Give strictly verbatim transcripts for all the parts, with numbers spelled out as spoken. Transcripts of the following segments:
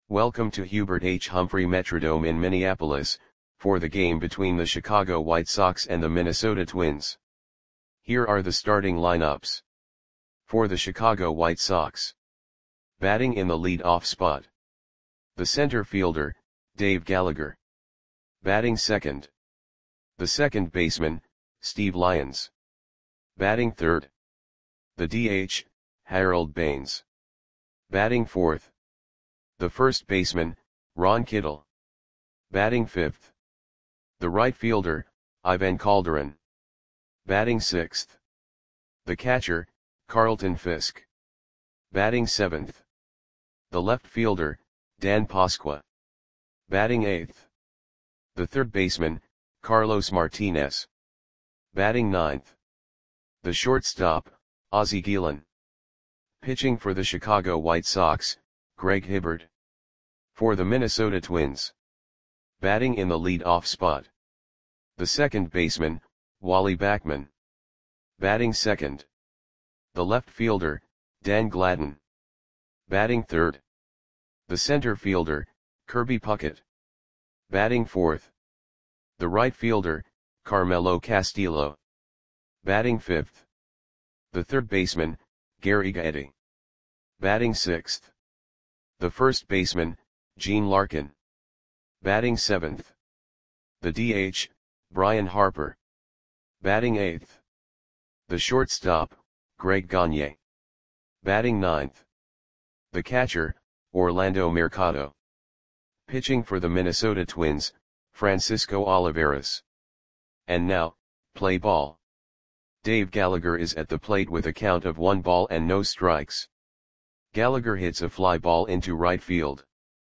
Welcome to Hubert H. Humphrey Metrodome in Minneapolis, for the game between the Chicago White Sox and the Minnesota Twins. Here are the starting lineups. For the Chicago White Sox. Batting in the lead-off spot. The center fielder, Dave Gallagher. Batting second. The second baseman, Steve Lyons. Batting third. The D H, Harold Baines. Batting fourth. The first baseman, Ron Kittle. Batting fifth. The right fielder, Ivan Calderon. Batting sixth. The catcher, Carlton Fisk. Batting seventh. The left fielder, Dan Pasqua. Batting eighth. The third baseman, Carlos Martinez. Batting ninth. The shortstop, Ozzie Guillen. Pitching for the Chicago White Sox, Greg Hibbert. For the Minnesota Twins. Batting in the lead-off spot. The second baseman, Wally Backman. Batting second. The left fielder, Dan Gladden. Batting third. The center fielder, Kirby Puckett. Batting fourth. The right fielder, Carmelo Castillo. Batting fifth. The third baseman, Gary Gaetti. Batting sixth. The first baseman, Gene Larkin. Batting seventh. The D H, Brian Harper. Batting eighth. The shortstop, Greg Gagne. Batting ninth. The catcher, Orlando Mercado. Pitching for the Minnesota Twins, Francisco Olivares. And now, play ball. Dave Gallagher is at the plate with a count of one ball and no strikes. Gallagher hits a fly ball into right field.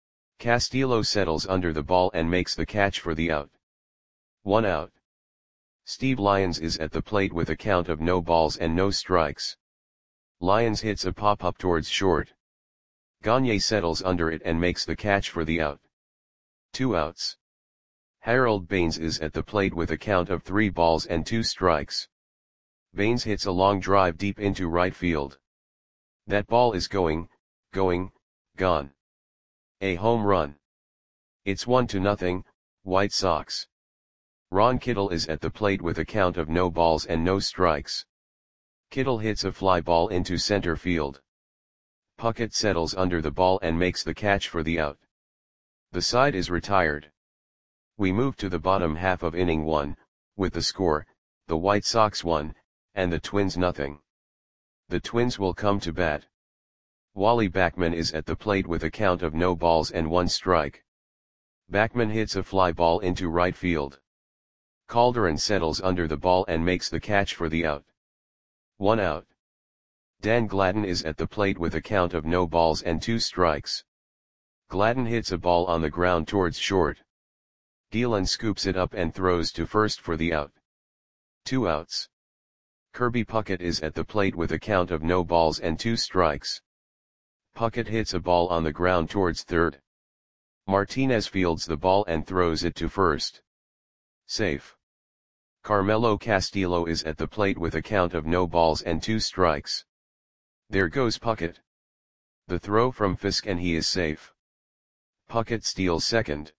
Castillo settles under the ball and makes the catch for the out. One out. Steve Lyons is at the plate with a count of no balls and no strikes. Lyons hits a pop-up towards short. Gagne settles under it and makes the catch for the out. Two outs. Harold Baines is at the plate with a count of three balls and two strikes. Baines hits a long drive deep into right field. That ball is going, going, gone. A home run. It's one to nothing, White Sox. Ron Kittle is at the plate with a count of no balls and no strikes. Kittle hits a fly ball into center field. Puckett settles under the ball and makes the catch for the out. The side is retired. We move to the bottom half of inning one, with the score, the White Sox one, and the Twins nothing. The Twins will come to bat. Wally Backman is at the plate with a count of no balls and one strike. Backman hits a fly ball into right field. Calderon settles under the ball and makes the catch for the out. One out. Dan Gladden is at the plate with a count of no balls and two strikes. Gladden hits a ball on the ground towards short. Guillen scoops it up and throws to first for the out. Two outs. Kirby Puckett is at the plate with a count of no balls and two strikes. Puckett hits a ball on the ground towards third. Martinez fields the ball and throws it to first. Safe. Carmelo Castillo is at the plate with a count of no balls and two strikes. There goes Puckett. The throw from Fisk and he is safe. Puckett steals second.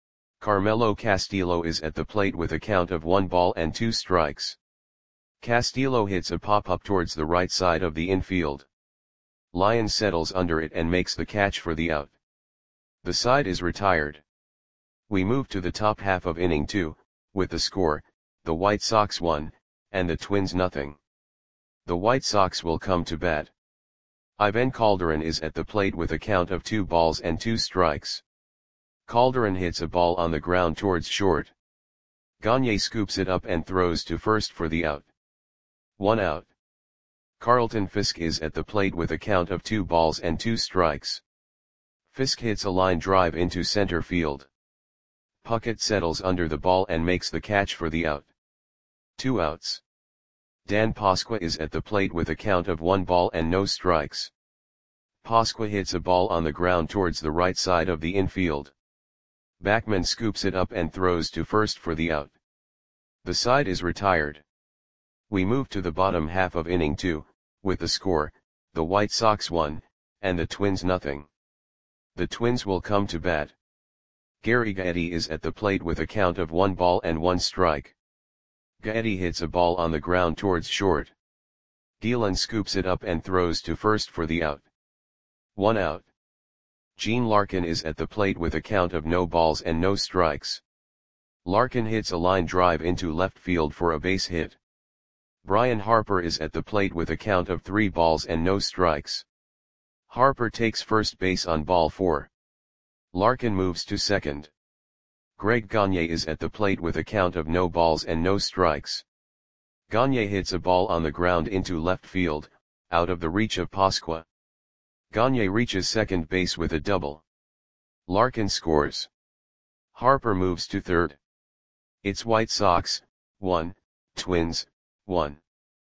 Carmelo Castillo is at the plate with a count of one ball and two strikes. Castillo hits a pop-up towards the right side of the infield. Lyons settles under it and makes the catch for the out. The side is retired. We move to the top half of inning two, with the score, the White Sox one, and the Twins nothing. The White Sox will come to bat. Ivan Calderon is at the plate with a count of two balls and two strikes. Calderon hits a ball on the ground towards short. Gagne scoops it up and throws to first for the out. One out. Carlton Fisk is at the plate with a count of two balls and two strikes. Fisk hits a line drive into center field. Puckett settles under the ball and makes the catch for the out. Two outs. Dan Pasqua is at the plate with a count of one ball and no strikes. Pasqua hits a ball on the ground towards the right side of the infield. Backman scoops it up and throws to first for the out. The side is retired. We move to the bottom half of inning two, with the score, the White Sox one, and the Twins nothing. The Twins will come to bat. Gary Gaetti is at the plate with a count of one ball and one strike. Gaetti hits a ball on the ground towards short. Gielan scoops it up and throws to first for the out. One out. Gene Larkin is at the plate with a count of no balls and no strikes. Larkin hits a line drive into left field for a base hit. Brian Harper is at the plate with a count of three balls and no strikes. Harper takes first base on ball four. Larkin moves to second. Greg Gagne is at the plate with a count of no balls and no strikes. Gagne hits a ball on the ground into left field, out of the reach of Pasqua. Gagne reaches second base with a double. Larkin scores. Harper moves to third. It's White Sox, one, Twins, one.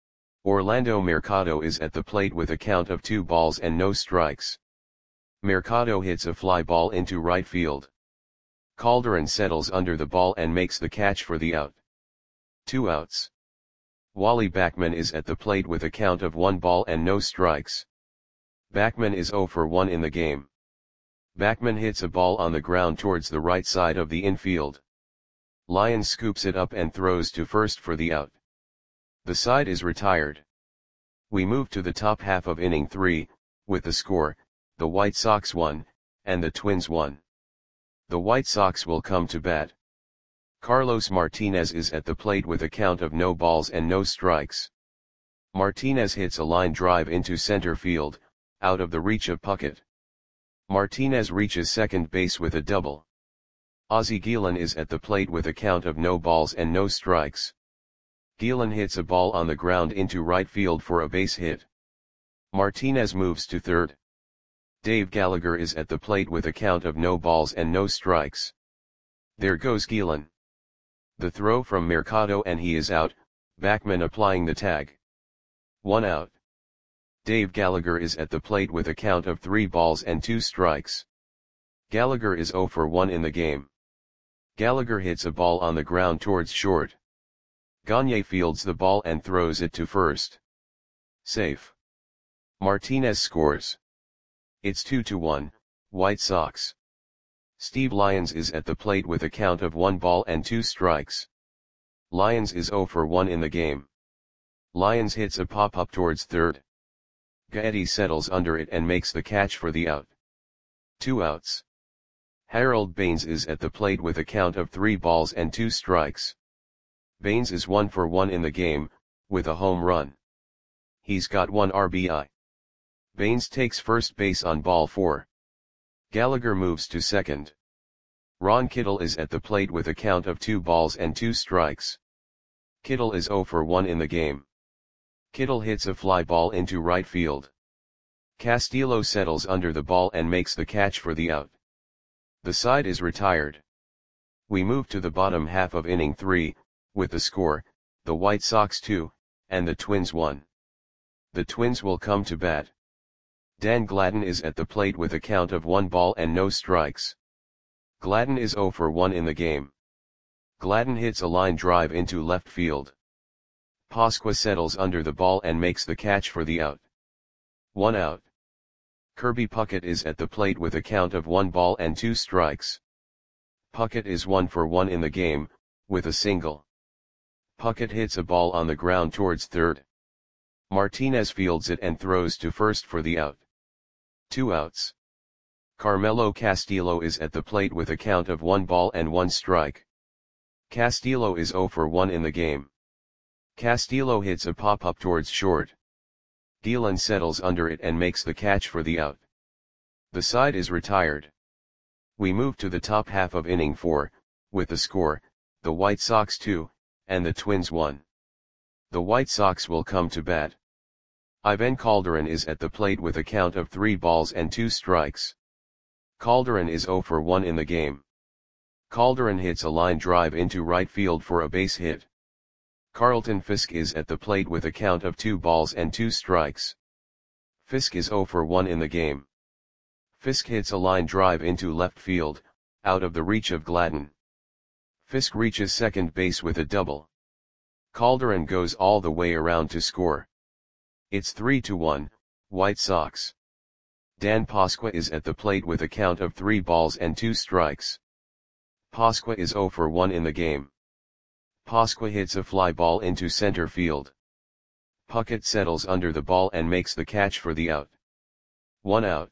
Orlando Mercado is at the plate with a count of two balls and no strikes. Mercado hits a fly ball into right field. Calderon settles under the ball and makes the catch for the out. Two outs. Wally Backman is at the plate with a count of one ball and no strikes. Backman is zero for one in the game. Backman hits a ball on the ground towards the right side of the infield. Lyons scoops it up and throws to first for the out. The side is retired. We move to the top half of inning three, with the score, the White Sox won, and the Twins won. The White Sox will come to bat. Carlos Martinez is at the plate with a count of no balls and no strikes. Martinez hits a line drive into center field, out of the reach of Puckett. Martinez reaches second base with a double. Ozzie Gielan is at the plate with a count of no balls and no strikes. Gielan hits a ball on the ground into right field for a base hit. Martinez moves to third. Dave Gallagher is at the plate with a count of no balls and no strikes. There goes Gielan. The throw from Mercado and he is out, Backman applying the tag. One out. Dave Gallagher is at the plate with a count of three balls and two strikes. Gallagher is zero for one in the game. Gallagher hits a ball on the ground towards short. Gagne fields the ball and throws it to first. Safe. Martinez scores. It's two to one, White Sox. Steve Lyons is at the plate with a count of one ball and two strikes. Lyons is zero for one in the game. Lyons hits a pop-up towards third. Gaetti settles under it and makes the catch for the out. Two outs. Harold Baines is at the plate with a count of three balls and two strikes. Baines is one for one in the game, with a home run. He's got one R B I. Baines takes first base on ball four. Gallagher moves to second. Ron Kittle is at the plate with a count of two balls and two strikes. Kittle is zero for one in the game. Kittle hits a fly ball into right field. Castillo settles under the ball and makes the catch for the out. The side is retired. We move to the bottom half of inning three, with the score, the White Sox two, and the Twins one. The Twins will come to bat. Dan Gladden is at the plate with a count of one ball and no strikes. Gladden is zero for one in the game. Gladden hits a line drive into left field. Pasqua settles under the ball and makes the catch for the out. One out. Kirby Puckett is at the plate with a count of one ball and two strikes. Puckett is one for one in the game, with a single. Puckett hits a ball on the ground towards third. Martinez fields it and throws to first for the out. Two outs. Carmelo Castillo is at the plate with a count of one ball and one strike. Castillo is zero for one in the game. Castillo hits a pop-up towards short. Gielan settles under it and makes the catch for the out. The side is retired. We move to the top half of inning four, with the score, the White Sox two, and the Twins one. The White Sox will come to bat. Ivan Calderon is at the plate with a count of three balls and two strikes. Calderon is zero for one in the game. Calderon hits a line drive into right field for a base hit. Carlton Fisk is at the plate with a count of two balls and two strikes. Fisk is zero for one in the game. Fisk hits a line drive into left field, out of the reach of Gladden. Fisk reaches second base with a double. Calderon goes all the way around to score. It's three to one, White Sox. Dan Pasqua is at the plate with a count of three balls and two strikes. Pasqua is zero for one in the game. Pasqua hits a fly ball into center field. Puckett settles under the ball and makes the catch for the out. One out.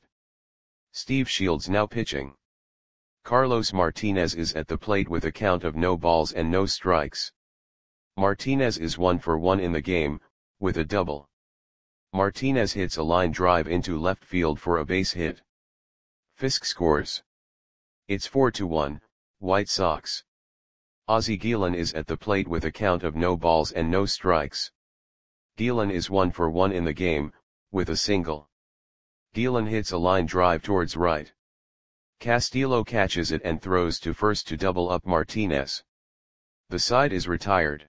Steve Shields now pitching. Carlos Martinez is at the plate with a count of no balls and no strikes. Martinez is one for one in the game, with a double. Martinez hits a line drive into left field for a base hit. Fisk scores. It's four to one, White Sox. Ozzie Guillen is at the plate with a count of no balls and no strikes. Guillen is one for one in the game, with a single. Guillen hits a line drive towards right. Castillo catches it and throws to first to double up Martinez. The side is retired.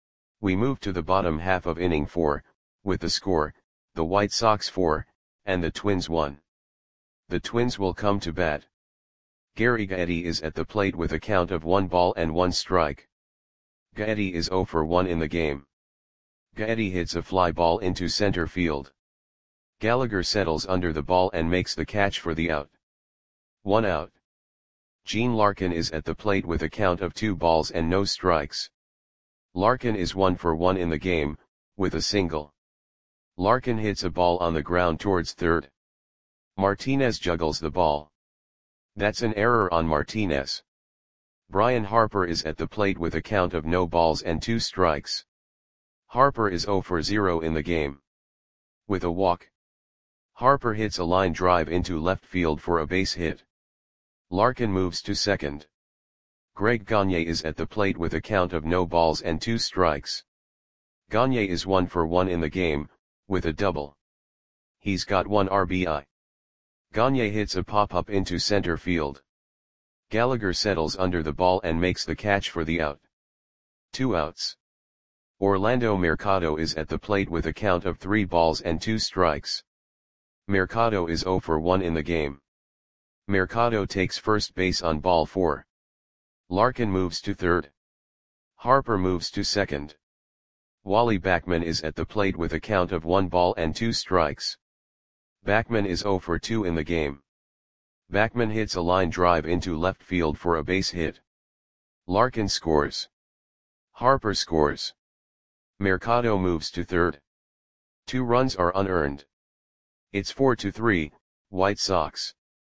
We move to the bottom half of inning four, with the score, the White Sox four, and the Twins one. The Twins will come to bat. Gary Gaetti is at the plate with a count of one ball and one strike. Gaetti is zero for one in the game. Gaetti hits a fly ball into center field. Gallagher settles under the ball and makes the catch for the out. One out. Gene Larkin is at the plate with a count of two balls and no strikes. Larkin is one for one in the game, with a single. Larkin hits a ball on the ground towards third. Martinez juggles the ball. That's an error on Martinez. Brian Harper is at the plate with a count of no balls and two strikes. Harper is zero for zero in the game. With a walk. Harper hits a line drive into left field for a base hit. Larkin moves to second. Greg Gagne is at the plate with a count of no balls and two strikes. Gagne is one for one in the game, with a double. He's got one R B I. Gagne hits a pop-up into center field. Gallagher settles under the ball and makes the catch for the out. Two outs. Orlando Mercado is at the plate with a count of three balls and two strikes. Mercado is zero for one in the game. Mercado takes first base on ball four. Larkin moves to third. Harper moves to second. Wally Backman is at the plate with a count of one ball and two strikes. Backman is zero for two in the game. Backman hits a line drive into left field for a base hit. Larkin scores. Harper scores. Mercado moves to third. Two runs are unearned. It's four to three, White Sox.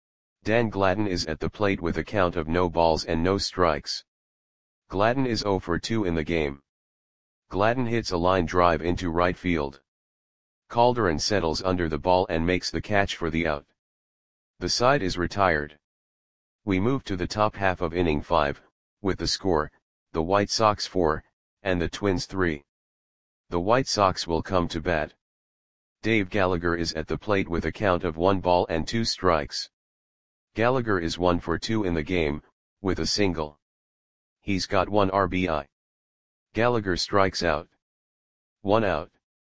Dan Gladden is at the plate with a count of no balls and no strikes. Gladden is zero for two in the game. Gladden hits a line drive into right field. Calderon settles under the ball and makes the catch for the out. The side is retired. We move to the top half of inning five, with the score, the White Sox four, and the Twins three. The White Sox will come to bat. Dave Gallagher is at the plate with a count of one ball and two strikes. Gallagher is one for two in the game, with a single. He's got one R B I. Gallagher strikes out. One out.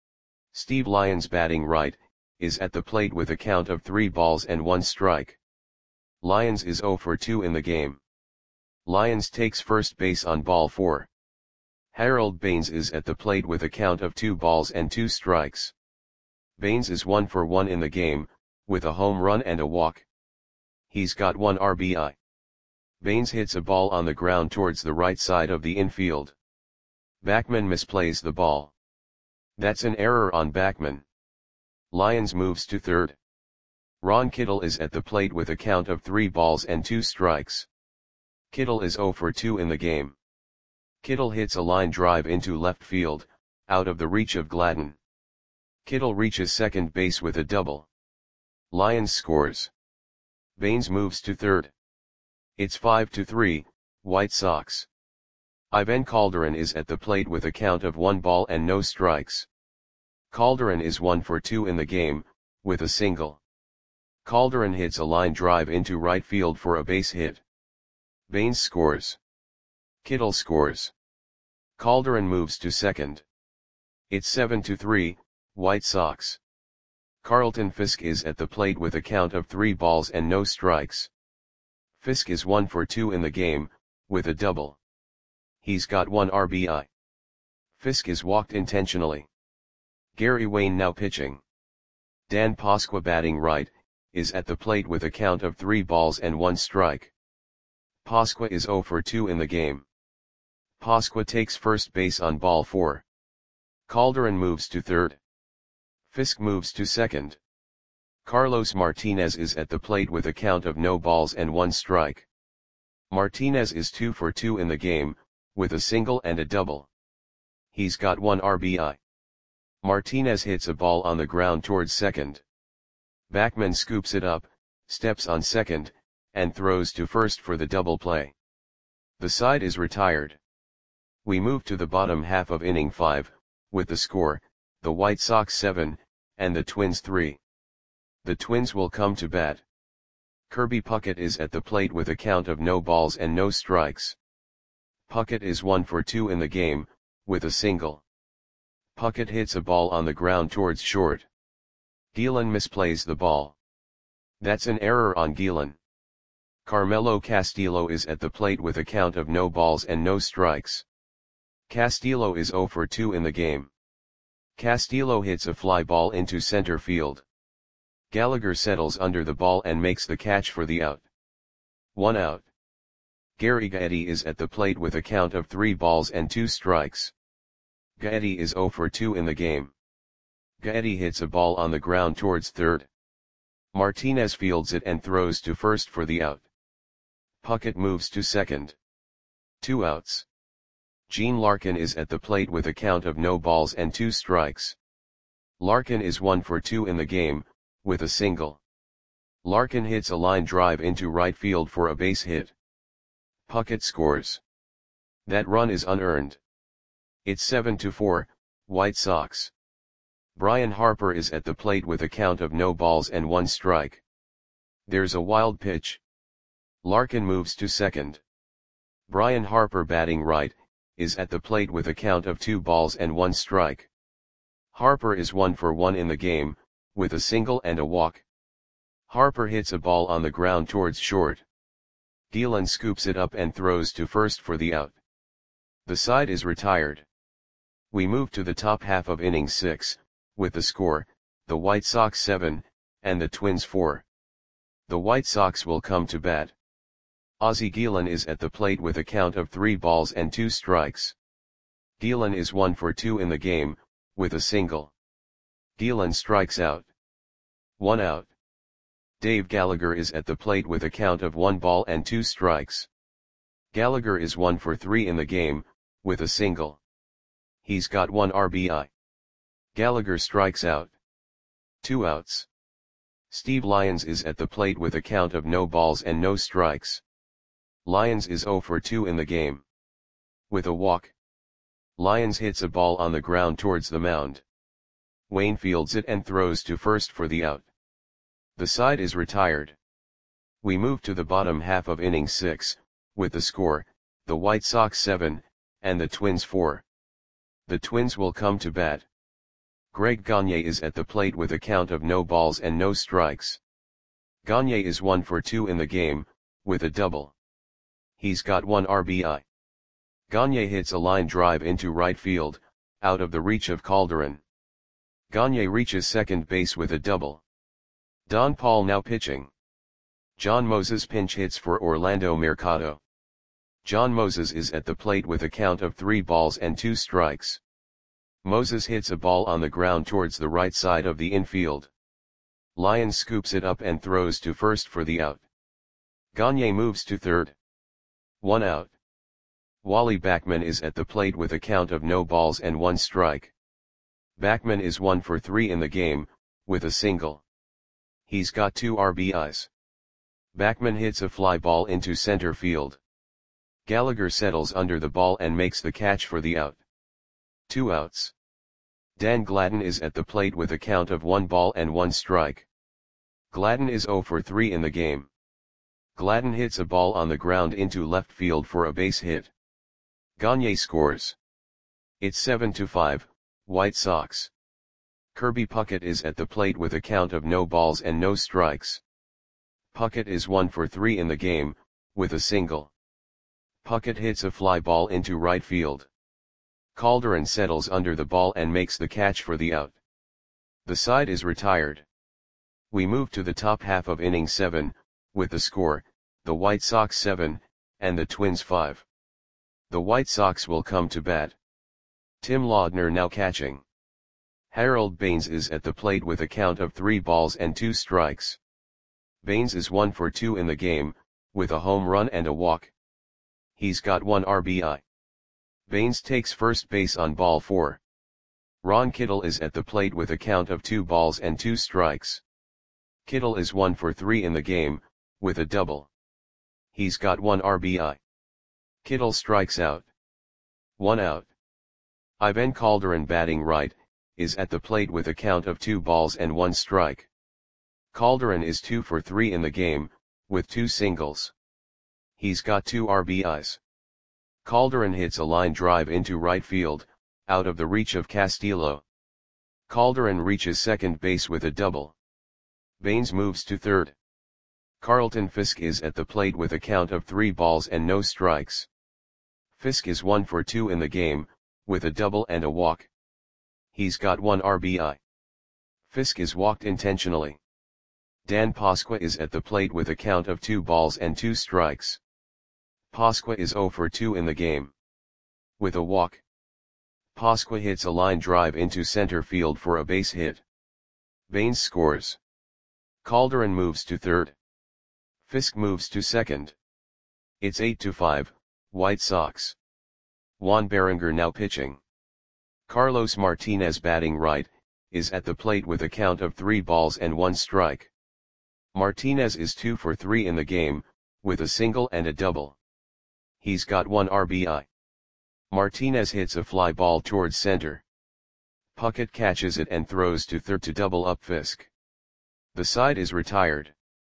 Steve Lyons batting right, is at the plate with a count of three balls and one strike. Lyons is zero for two in the game. Lyons takes first base on ball four. Harold Baines is at the plate with a count of two balls and two strikes. Baines is one for one in the game, with a home run and a walk. He's got one R B I. Baines hits a ball on the ground towards the right side of the infield. Backman misplays the ball. That's an error on Backman. Lyons moves to third. Ron Kittle is at the plate with a count of three balls and two strikes. Kittle is zero for two in the game. Kittle hits a line drive into left field, out of the reach of Gladden. Kittle reaches second base with a double. Lyons scores. Baines moves to third. It's five to three, White Sox. Ivan Calderon is at the plate with a count of one ball and no strikes. Calderon is one for two in the game, with a single. Calderon hits a line drive into right field for a base hit. Baines scores. Kittle scores. Calderon moves to second. It's seven to three, White Sox. Carlton Fisk is at the plate with a count of three balls and no strikes. Fisk is one for two in the game, with a double. He's got one R B I. Fisk is walked intentionally. Gary Wayne now pitching. Dan Pasqua batting right, is at the plate with a count of three balls and one strike. Pasqua is zero for two in the game. Pasqua takes first base on ball four. Calderon moves to third. Fisk moves to second. Carlos Martinez is at the plate with a count of no balls and one strike. Martinez is two for two in the game, with a single and a double. He's got one R B I. Martinez hits a ball on the ground towards second. Backman scoops it up, steps on second, and throws to first for the double play. The side is retired. We move to the bottom half of inning five, with the score, the White Sox seven, and the Twins three. The Twins will come to bat. Kirby Puckett is at the plate with a count of no balls and no strikes. Puckett is one for two in the game, with a single. Puckett hits a ball on the ground towards short. Gielan misplays the ball. That's an error on Gielan. Carmelo Castillo is at the plate with a count of no balls and no strikes. Castillo is zero for two in the game. Castillo hits a fly ball into center field. Gallagher settles under the ball and makes the catch for the out. One out. Gary Gaetti is at the plate with a count of three balls and two strikes. Gaetti is zero for two in the game. Gaetti hits a ball on the ground towards third. Martinez fields it and throws to first for the out. Puckett moves to second. Two outs. Gene Larkin is at the plate with a count of no balls and two strikes. Larkin is one for two in the game, with a single. Larkin hits a line drive into right field for a base hit. Puckett scores. That run is unearned. It's seven to four, White Sox. Brian Harper is at the plate with a count of no balls and one strike. There's a wild pitch. Larkin moves to second. Brian Harper, batting right, is at the plate with a count of two balls and one strike. Harper is one for one in the game, with a single and a walk. Harper hits a ball on the ground towards short. Gielan scoops it up and throws to first for the out. The side is retired. We move to the top half of inning six, with the score, the White Sox seven, and the Twins four. The White Sox will come to bat. Ozzie Gielan is at the plate with a count of three balls and two strikes. Gielan is one for two in the game, with a single. Gielan strikes out. One out. Dave Gallagher is at the plate with a count of one ball and two strikes. Gallagher is one for three in the game, with a single. He's got one R B I. Gallagher strikes out. Two outs. Steve Lyons is at the plate with a count of no balls and no strikes. Lyons is zero for two in the game. With a walk. Lyons hits a ball on the ground towards the mound. Wayne fields it and throws to first for the out. The side is retired. We move to the bottom half of inning six, with the score, the White Sox seven, and the Twins four. The Twins will come to bat. Greg Gagne is at the plate with a count of no balls and no strikes. Gagne is one for two in the game, with a double. He's got one R B I. Gagne hits a line drive into right field, out of the reach of Calderon. Gagne reaches second base with a double. Don Paul now pitching. John Moses pinch hits for Orlando Mercado. John Moses is at the plate with a count of three balls and two strikes. Moses hits a ball on the ground towards the right side of the infield. Lyons scoops it up and throws to first for the out. Gagne moves to third. One out. Wally Backman is at the plate with a count of no balls and one strike. Backman is one for three in the game, with a single. He's got two R B Is. Backman hits a fly ball into center field. Gallagher settles under the ball and makes the catch for the out. Two outs. Dan Gladden is at the plate with a count of one ball and one strike. Gladden is zero for three in the game. Gladden hits a ball on the ground into left field for a base hit. Gagne scores. It's seven to five, White Sox. Kirby Puckett is at the plate with a count of no balls and no strikes. Puckett is one for three in the game, with a single. Puckett hits a fly ball into right field. Calderon settles under the ball and makes the catch for the out. The side is retired. We move to the top half of inning seven, with the score, the White Sox seven, and the Twins five. The White Sox will come to bat. Tim Laudner now catching. Harold Baines is at the plate with a count of three balls and two strikes. Baines is one for two in the game, with a home run and a walk. He's got one R B I. Baines takes first base on ball four. Ron Kittle is at the plate with a count of two balls and two strikes. Kittle is one for three in the game, with a double. He's got one R B I. Kittle strikes out. One out. Ivan Calderon, batting right, is at the plate with a count of two balls and one strike. Calderon is two for three in the game, with two singles. He's got two R B Is. Calderon hits a line drive into right field, out of the reach of Castillo. Calderon reaches second base with a double. Baines moves to third. Carlton Fisk is at the plate with a count of three balls and no strikes. Fisk is one for two in the game, with a double and a walk. He's got one R B I. Fisk is walked intentionally. Dan Pasqua is at the plate with a count of two balls and two strikes. Pasqua is zero for two in the game. With a walk. Pasqua hits a line drive into center field for a base hit. Baines scores. Calderon moves to third. Fisk moves to second. It's eight to five, White Sox. Juan Berenger now pitching. Carlos Martinez, batting right, is at the plate with a count of three balls and one strike. Martinez is two for three in the game, with a single and a double. He's got one R B I. Martinez hits a fly ball towards center. Puckett catches it and throws to third to double up Fisk. The side is retired.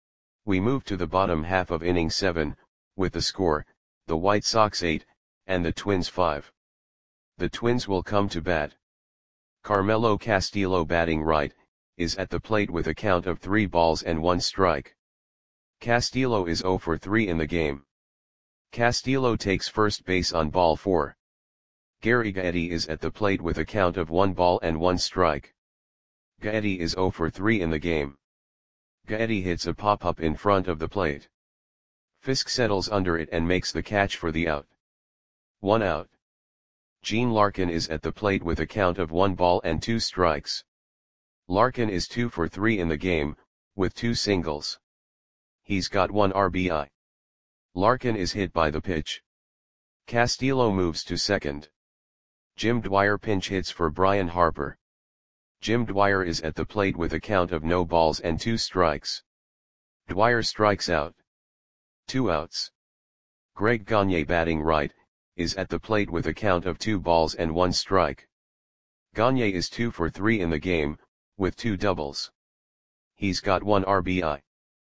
We move to the bottom half of inning seven, with the score, the White Sox eight, and the Twins five. The Twins will come to bat. Carmelo Castillo, batting right, is at the plate with a count of three balls and one strike. Castillo is zero for three in the game. Castillo takes first base on ball four. Gary Gaetti is at the plate with a count of one ball and one strike. Gaetti is zero for three in the game. Gaetti hits a pop-up in front of the plate. Fisk settles under it and makes the catch for the out. One out. Gene Larkin is at the plate with a count of one ball and two strikes. Larkin is two for three in the game, with two singles. He's got one R B I. Larkin is hit by the pitch. Castillo moves to second. Jim Dwyer pinch hits for Brian Harper. Jim Dwyer is at the plate with a count of no balls and two strikes. Dwyer strikes out. Two outs. Greg Gagne, batting right, is at the plate with a count of two balls and one strike. Gagne is two for three in the game, with two doubles. He's got one R B I.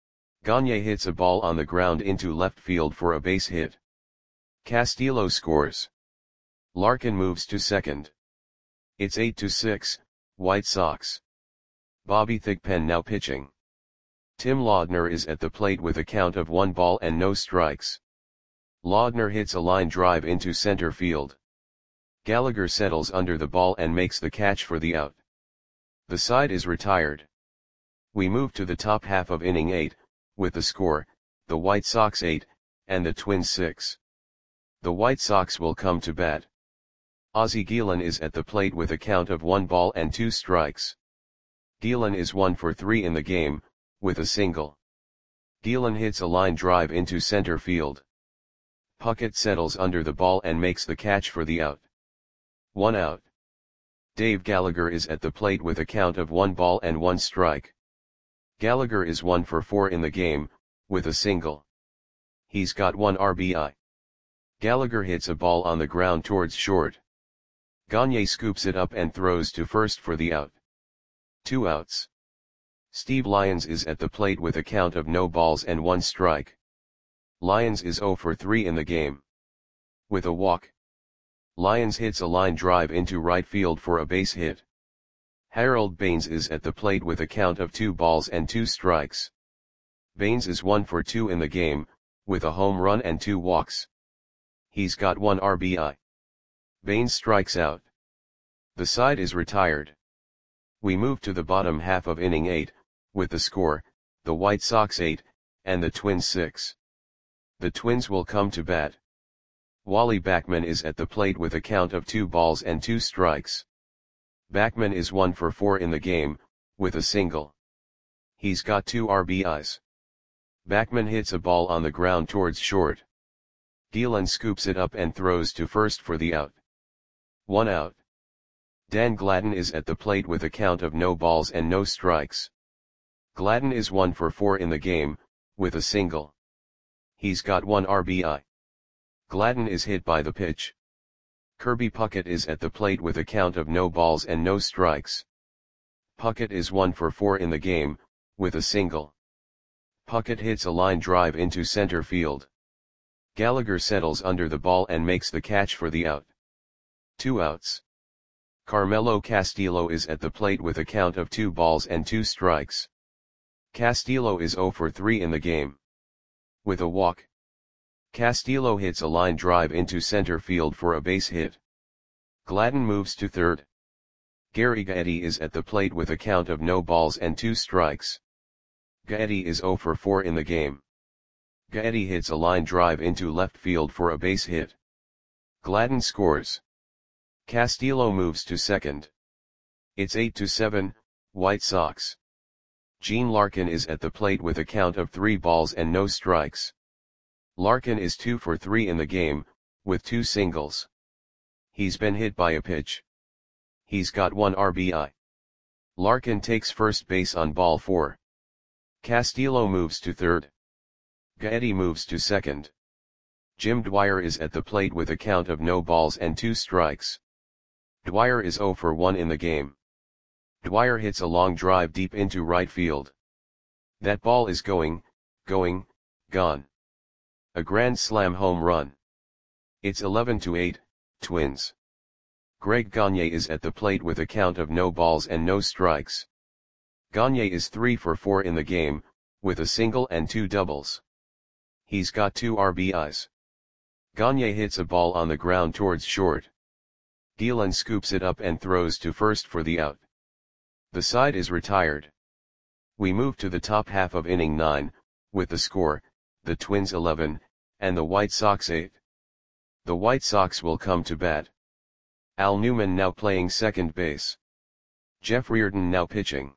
Gagne hits a ball on the ground into left field for a base hit. Castillo scores. Larkin moves to second. It's eight to six, White Sox. Bobby Thigpen now pitching. Tim Laudner is at the plate with a count of one ball and no strikes. Laudner hits a line drive into center field. Gallagher settles under the ball and makes the catch for the out. The side is retired. We move to the top half of inning eight, with the score, the White Sox eight, and the Twins six. The White Sox will come to bat. Ozzie Guillen is at the plate with a count of one ball and two strikes. Guillen is one for three in the game, with a single. Guillen hits a line drive into center field. Puckett settles under the ball and makes the catch for the out. One out. Dave Gallagher is at the plate with a count of one ball and one strike. Gallagher is one for four in the game, with a single. He's got one R B I. Gallagher hits a ball on the ground towards short. Gagne scoops it up and throws to first for the out. Two outs. Steve Lyons is at the plate with a count of no balls and one strike. Lyons is zero for three in the game. With a walk. Lyons hits a line drive into right field for a base hit. Harold Baines is at the plate with a count of two balls and two strikes. Baines is one for two in the game, with a home run and two walks. He's got one R B I. Baines strikes out. The side is retired. We move to the bottom half of inning eight, with the score, the White Sox eight, and the Twins six. The Twins will come to bat. Wally Backman is at the plate with a count of two balls and two strikes. Backman is one for four in the game, with a single. He's got two R B Is. Backman hits a ball on the ground towards short. Dillon scoops it up and throws to first for the out. One out. Dan Gladden is at the plate with a count of no balls and no strikes. Gladden is one for four in the game, with a single. He's got one R B I. Gladden is hit by the pitch. Kirby Puckett is at the plate with a count of no balls and no strikes. Puckett is one for four in the game, with a single. Puckett hits a line drive into center field. Gallagher settles under the ball and makes the catch for the out. Two outs. Carmelo Castillo is at the plate with a count of two balls and two strikes. Castillo is zero for three in the game. With a walk. Castillo hits a line drive into center field for a base hit. Gladden moves to third. Gary Gaetti is at the plate with a count of no balls and two strikes. Gaetti is zero for four in the game. Gaetti hits a line drive into left field for a base hit. Gladden scores. Castillo moves to second. It's eight to seven, White Sox. Gene Larkin is at the plate with a count of three balls and no strikes. Larkin is two for three in the game, with two singles. He's been hit by a pitch. He's got one R B I. Larkin takes first base on ball four. Castillo moves to third. Gaetti moves to second. Jim Dwyer is at the plate with a count of no balls and two strikes. Dwyer is zero for one in the game. Dwyer hits a long drive deep into right field. That ball is going, going, gone. A grand slam home run. It's eleven to eight, Twins. Greg Gagne is at the plate with a count of no balls and no strikes. Gagne is three for four in the game, with a single and two doubles. He's got two R B Is. Gagne hits a ball on the ground towards short. Dillon scoops it up and throws to first for the out. The side is retired. We move to the top half of inning nine, with the score, the Twins eleven, and the White Sox eight. The White Sox will come to bat. Al Newman now playing second base. Jeff Reardon now pitching.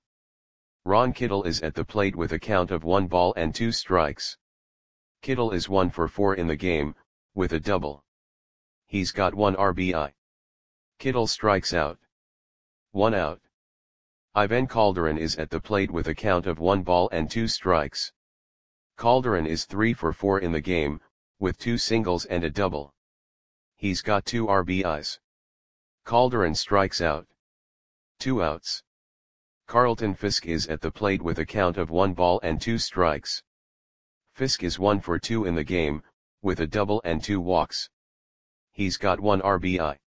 Ron Kittle is at the plate with a count of one ball and two strikes. Kittle is one for four in the game, with a double. He's got one R B I. Kittle strikes out. One out. Ivan Calderon is at the plate with a count of one ball and two strikes. Calderon is three for four in the game, with two singles and a double. He's got two R B Is. Calderon strikes out. Two outs. Carlton Fisk is at the plate with a count of one ball and two strikes. Fisk is one for two in the game, with a double and two walks. He's got one R B I.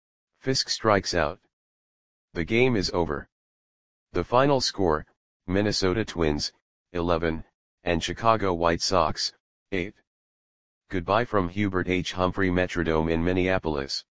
Fisk strikes out. The game is over. The final score, Minnesota Twins, eleven, and Chicago White Sox, eight. Goodbye from Hubert H. Humphrey Metrodome in Minneapolis.